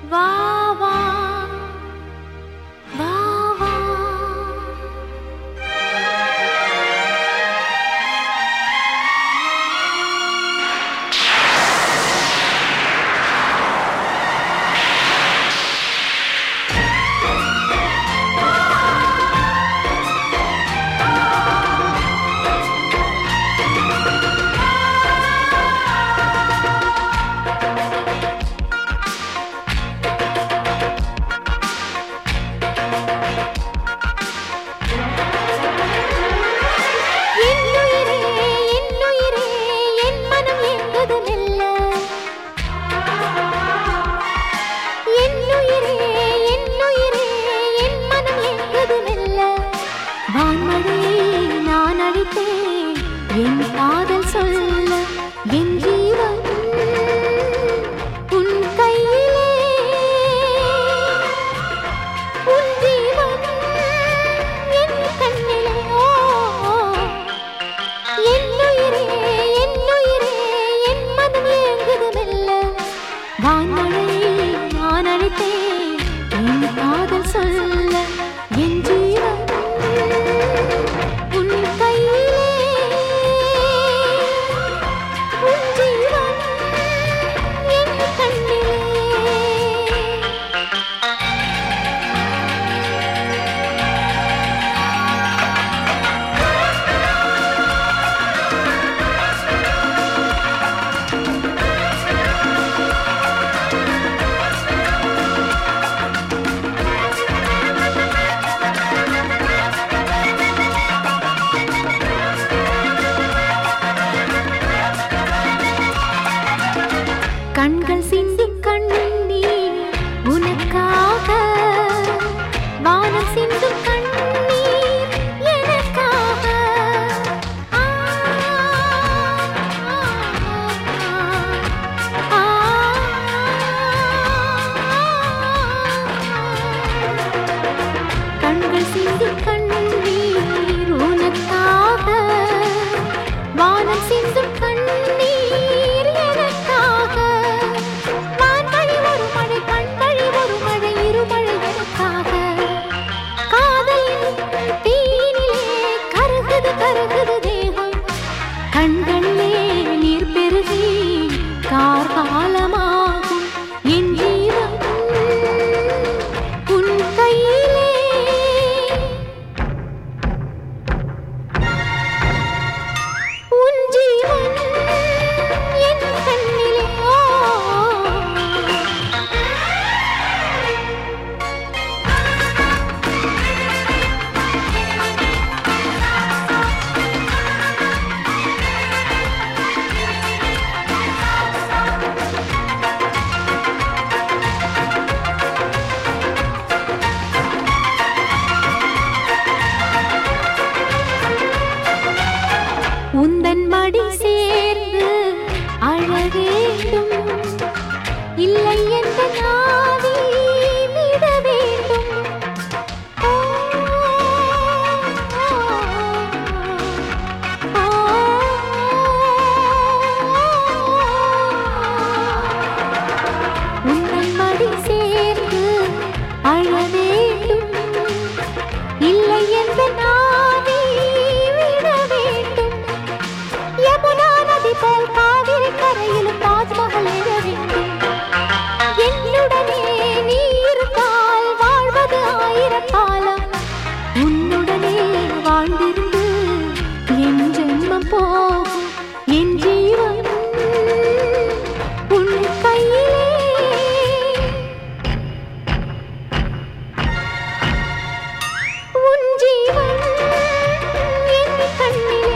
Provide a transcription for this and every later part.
வா வா வா வா. என் காதல் சொல்ல என் ஜீவன் உன் கையிலே, உன் ஜீவன் என் கண்ணிலே. என்னுயிரே என்னுயிரே என் மனம் ஏங்குது மெல்ல. வான்மழையை நான் அழைத்தேன் என் காதல் சொல்ல என் ஜீவன் உன் கையிலே. கண்கள் சிந்தும் கண்ணீர் உனக்காக, வானம் சிந்தும் கண்ணீர் எனக்காக. கண்கள் சிந்தும் கண்ணீர் உனக்காக, வானம் சிந்தும் கண்ணீர் எனக்காக. வான்வழி ஒரு மழை, கண்வழி ஒரு மழை, இருமழை எனக்காக. காதலின் தீயினிலே கருகுது கருகுது தேகம், கண்களிலே நீர் பெருகி கார்காலமாகும் என் ஜீவன் உன் கையிலே. உன் ஜீவன் என் கண்ணிலே. உந்தன் மடி சேர்ந்து அழ வேண்டும், இல்லை என்ற நாவி விட வேண்டும். உந்தன் மடி சேர்ந்து அழ வேண்டும், இல்லை என்ற நாவி விட வேண்டும். யமுனா நதி போல் காவிரி கரையிலும் தாஜ்மஹல் எழ வேண்டும். என்னுடனே நீ இருந்தால் வாழ்வது ஆயிரக்காலம், உன்னுடனே வாழ்ந்திருந்து என் ஜென்மம் போகும் என் ஜீவன் உன் கையிலே. உன் ஜீவன் என் கண்ணிலே.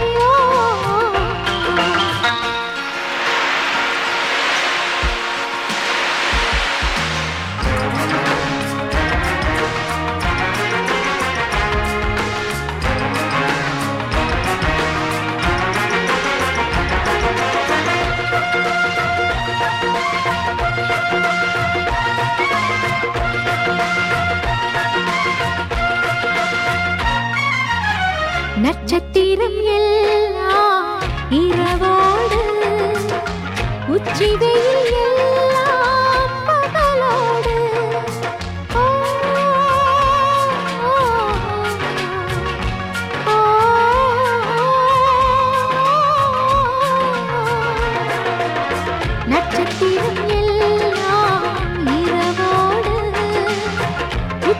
நட்சத்திரம் எல்லாம் இரவோடு, உச்சி வெயில் எல்லாம் பகலோடு.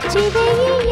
உச்சி வெயில்